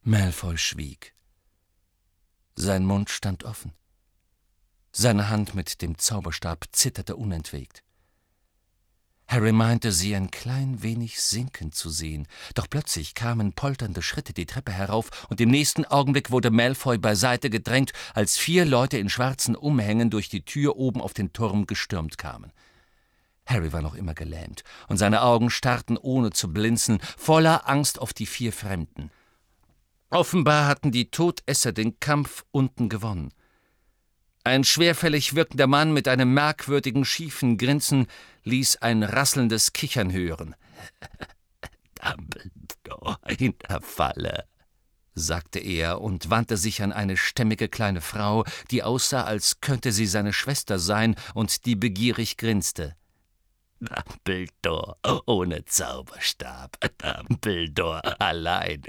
Malfoy schwieg. Sein Mund stand offen. Seine Hand mit dem Zauberstab zitterte unentwegt. Harry meinte, sie ein klein wenig sinken zu sehen, doch plötzlich kamen polternde Schritte die Treppe herauf, und im nächsten Augenblick wurde Malfoy beiseite gedrängt, als 4 Leute in schwarzen Umhängen durch die Tür oben auf den Turm gestürmt kamen. Harry war noch immer gelähmt, und seine Augen starrten ohne zu blinzeln, voller Angst auf die 4 Fremden. Offenbar hatten die Todesser den Kampf unten gewonnen. Ein schwerfällig wirkender Mann mit einem merkwürdigen, schiefen Grinsen ließ ein rasselndes Kichern hören. »Dumbledore in der Falle«, sagte er und wandte sich an eine stämmige kleine Frau, die aussah, als könnte sie seine Schwester sein und die begierig grinste. »Dumbledore ohne Zauberstab, Dumbledore allein.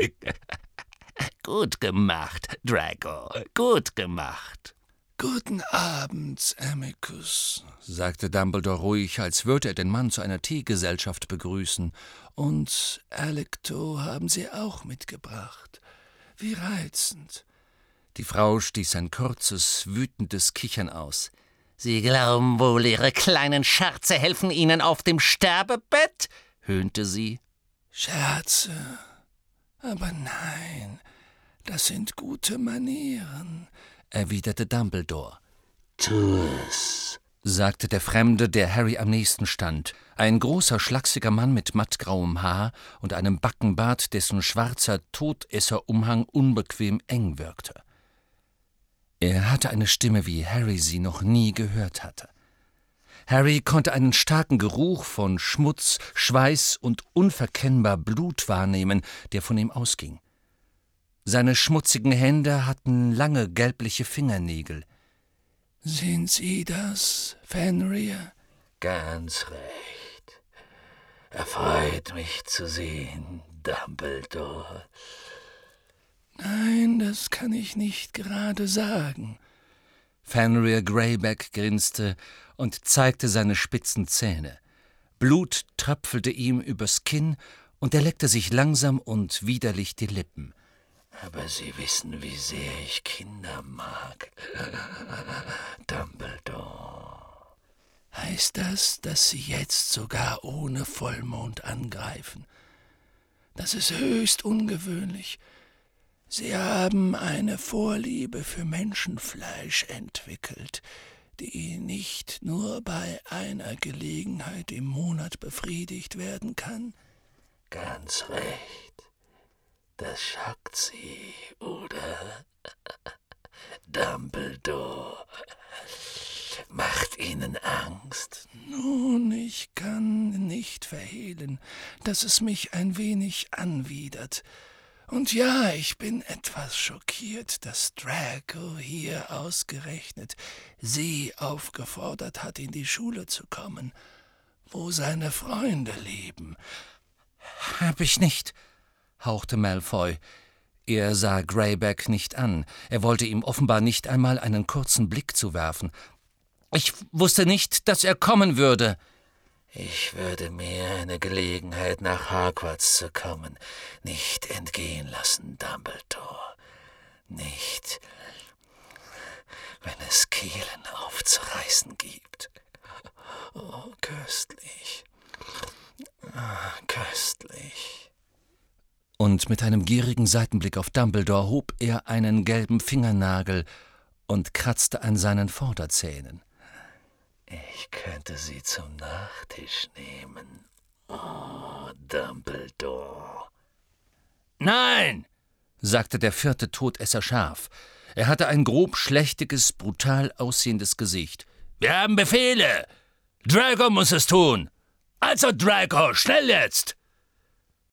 Gut gemacht, Draco, gut gemacht.« »Guten Abend, Amicus«, sagte Dumbledore ruhig, als würde er den Mann zu einer Teegesellschaft begrüßen. »Und Alecto haben Sie auch mitgebracht. Wie reizend.« Die Frau stieß ein kurzes, wütendes Kichern aus. »Sie glauben wohl, Ihre kleinen Scherze helfen Ihnen auf dem Sterbebett?« höhnte sie. »Scherze? Aber nein, das sind gute Manieren«, erwiderte Dumbledore. »Tu es«, sagte der Fremde, der Harry am nächsten stand. Ein großer, schlachsiger Mann mit mattgrauem Haar und einem Backenbart, dessen schwarzer Todesserumhang unbequem eng wirkte. Er hatte eine Stimme, wie Harry sie noch nie gehört hatte. Harry konnte einen starken Geruch von Schmutz, Schweiß und unverkennbar Blut wahrnehmen, der von ihm ausging. Seine schmutzigen Hände hatten lange, gelbliche Fingernägel. »Sind Sie das, Fenrir?« »Ganz recht. Erfreut mich zu sehen, Dumbledore.« »Nein, das kann ich nicht gerade sagen.« Fenrir Greyback grinste und zeigte seine spitzen Zähne. Blut tröpfelte ihm übers Kinn, und er leckte sich langsam und widerlich die Lippen. »Aber Sie wissen, wie sehr ich Kinder mag, Dumbledore.« »Heißt das, dass Sie jetzt sogar ohne Vollmond angreifen? Das ist höchst ungewöhnlich. Sie haben eine Vorliebe für Menschenfleisch entwickelt, die nicht nur bei einer Gelegenheit im Monat befriedigt werden kann.« »Ganz recht. Das schockt Sie, oder? Dumbledore macht Ihnen Angst?« »Nun, ich kann nicht verhehlen, dass es mich ein wenig anwidert. Und ja, ich bin etwas schockiert, dass Draco hier ausgerechnet Sie aufgefordert hat, in die Schule zu kommen, wo seine Freunde leben.« »Hab ich nicht«, hauchte Malfoy. Er sah Greyback nicht an. Er wollte ihm offenbar nicht einmal einen kurzen Blick zuwerfen. »Ich wusste nicht, dass er kommen würde.« »Ich würde mir eine Gelegenheit, nach Hogwarts zu kommen, nicht entgehen lassen, Dumbledore. Nicht, wenn es Kehlen aufzureißen gibt. Oh, köstlich. Köstlich.« Und mit einem gierigen Seitenblick auf Dumbledore hob er einen gelben Fingernagel und kratzte an seinen Vorderzähnen. »Ich könnte Sie zum Nachtisch nehmen. Oh, Dumbledore.« »Nein«, sagte der 4. Todesser scharf. Er hatte ein grob schlächtiges, brutal aussehendes Gesicht. »Wir haben Befehle. Draco muss es tun. Also Draco, schnell jetzt!«